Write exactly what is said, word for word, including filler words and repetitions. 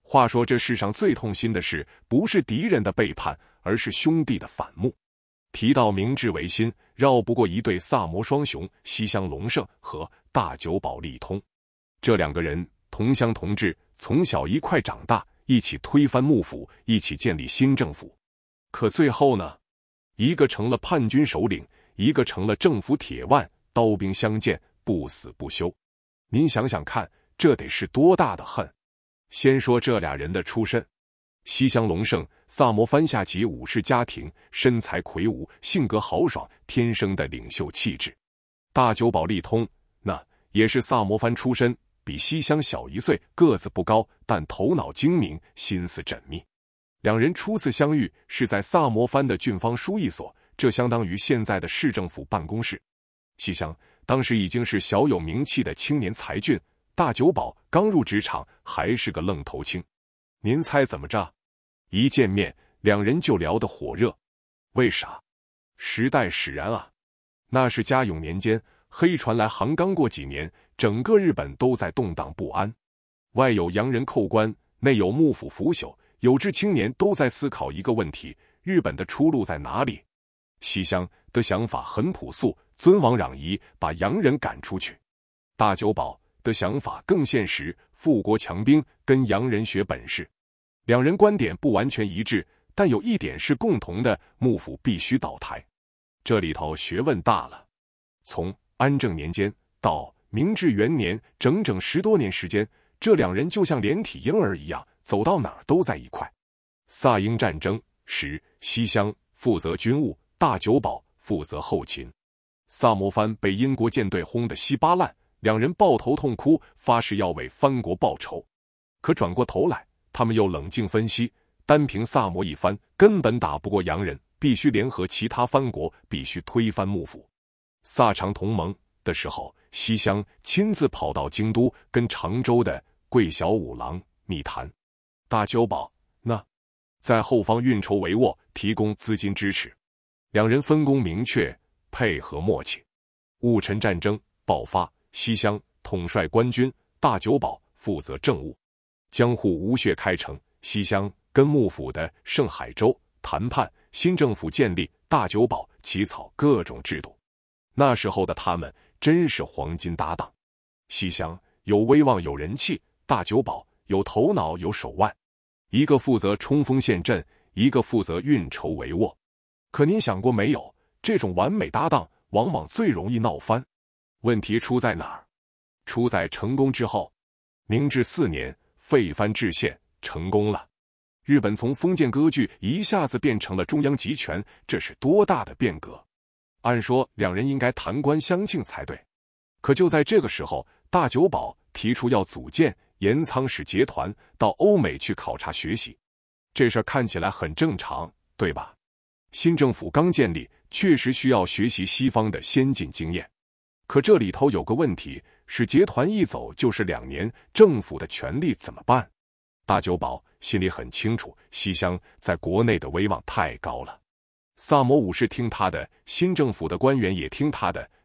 话说这世上最痛心的事，不是敌人的背叛，而是兄弟的反目。提到明治维新，绕不过一对萨摩双雄西乡隆盛和大久保利通。这两个人同乡同志，从小一块长大，一起推翻幕府，一起建立新政府。可最后呢，一个成了叛军首领，一个成了政府铁腕，刀兵相见，不死不休。您想想看，这得是多大的恨。先说这俩人的出身。西乡隆盛，萨摩藩下级武士家庭，身材魁梧，性格豪爽，天生的领袖气质。大久保利通，那也是萨摩藩出身，比西乡小一岁，个子不高，但头脑精明，心思缜密。两人初次相遇是在萨摩藩的郡方书役所，这相当于现在的市政府办公室。西乡当时已经是小有名气的青年才俊，大久保刚入职场，还是个愣头青。您猜怎么着？一见面，两人就聊得火热。为啥？时代使然啊！那是嘉永年间，黑船来航刚过几年，整个日本都在动荡不安，外有洋人扣关，内有幕府腐朽，有志青年都在思考一个问题：日本的出路在哪里？西乡的想法很朴素，尊王攘夷，把洋人赶出去。大久保的想法更现实，富国强兵，跟洋人学本事。两人观点不完全一致，但有一点是共同的，幕府必须倒台。这里头学问大了。从安政年间到明治元年，整整十多年时间，这两人就像连体婴儿一样，走到哪儿都在一块。萨英战争时，西乡负责军务，大久保负责后勤。萨摩藩被英国舰队轰得稀巴烂，两人抱头痛哭，发誓要为藩国报仇。可转过头来，他们又冷静分析，单凭萨摩一藩根本打不过洋人，必须联合其他藩国，必须推翻幕府。萨长同盟的时候，西乡亲自跑到京都，跟常州的桂小五郎密谈。大久保呢，在后方运筹帷幄，提供资金支持。两人分工明确，配合默契。戊辰战争爆发，西乡统帅官军，大久保负责政务。江户吴穴开城，西乡跟幕府的盛海州谈判，新政府建立，大久保起草各种制度。那时候的他们真是黄金搭档。西乡有威望有人气，大久保有头脑有手腕，一个负责冲锋陷阵，一个负责运筹帷幄。可您想过没有，这种完美搭档往往最容易闹翻。问题出在哪儿？出在成功之后。明治四年，废藩置县，成功了。日本从封建割据一下子变成了中央集权，这是多大的变革！按说两人应该谈官相庆才对。可就在这个时候，大久保提出要组建岩仓使节团，到欧美去考察学习。这事儿看起来很正常，对吧？新政府刚建立，确实需要学习西方的先进经验。可这里头有个问题，使节团一走就是两年，政府的权力怎么办？大久保心里很清楚，西乡在国内的威望太高了，萨摩武士听他的，新政府的官员也听他的，